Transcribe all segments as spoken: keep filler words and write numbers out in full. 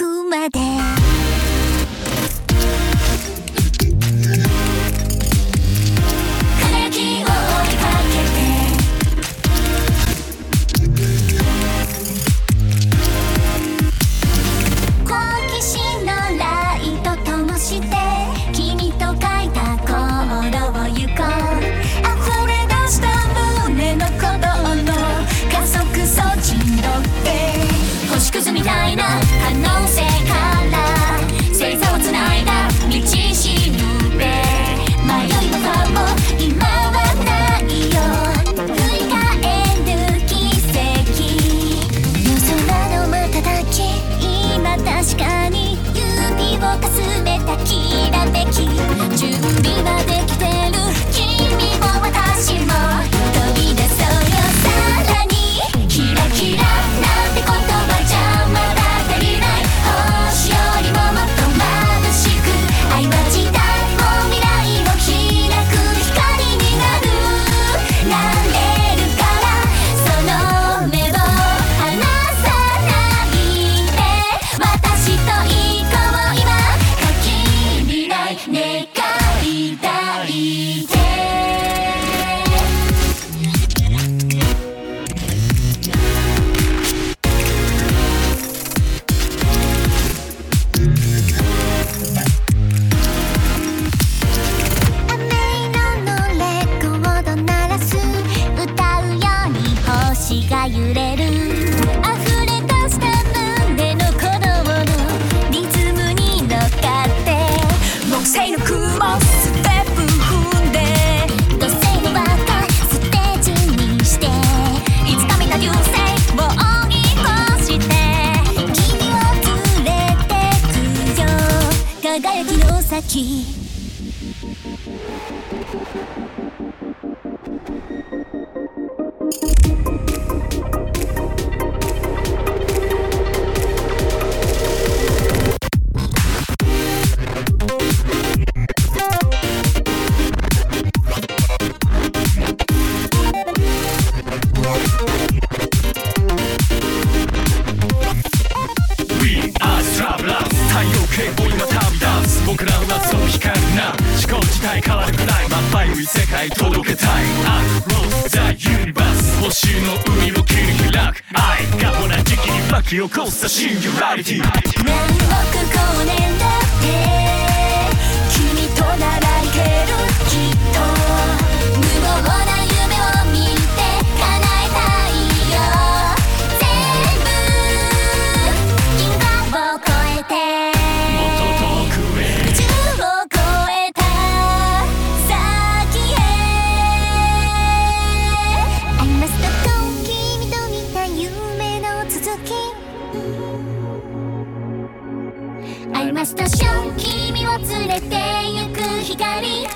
くまで輝きを追いかけて好奇心のライト灯して君と書いた行動を行こう溢れ出した胸の鼓動の加速装置に乗って星屑みたいな可能性から星座をつないだ道しるべ迷いも不安も今はないよ振り返る奇跡夜空の瞬き今確かに指をかすめたきらめき準備はできてる君も私も飛び出そうよさらにキラキラなんて言葉じゃまだ足りない星よりももっと眩しく愛は時代も未来を開く光になるなれるからその目を離さないで私と行こう今限りない願い抱いて雨色のレコード鳴らす歌うように星が揺れる溢れ出した胸の鼓動のリズムに乗っかって木星の雲ステップ踏んで土星の輪っかステージにしていつか見た流星を追い越して君を連れてくよ輝きの先太陽系を今旅立つ僕らはその光な思考自体変わるくらい真っ白い世界届けたい Across the universe 星の海を切り開く愛が同じ時期に巻き起こすシンギュラリティ何億光年だって君とならいけるきっと無謀な夢を見て叶えたいよ全部銀河を越えて宇宙を越えた先へ I must go 君と見た夢の続きI must show 君を連れて行く光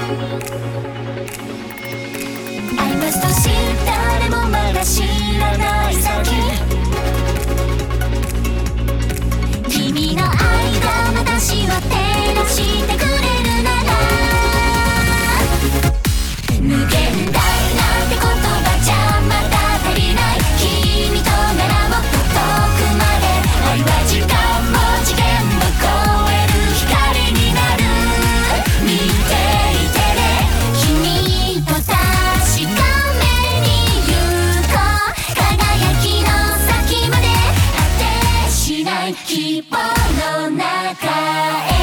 I must see 誰もまだ知らない先君の愛が私を照らしてくれるなら無限大なんて言葉じゃまだ足りない君とならもっと遠くまで愛は時間も次元も超える光になる見ていてね君と確かめに行こう輝きの先まで果てしない希望の中へ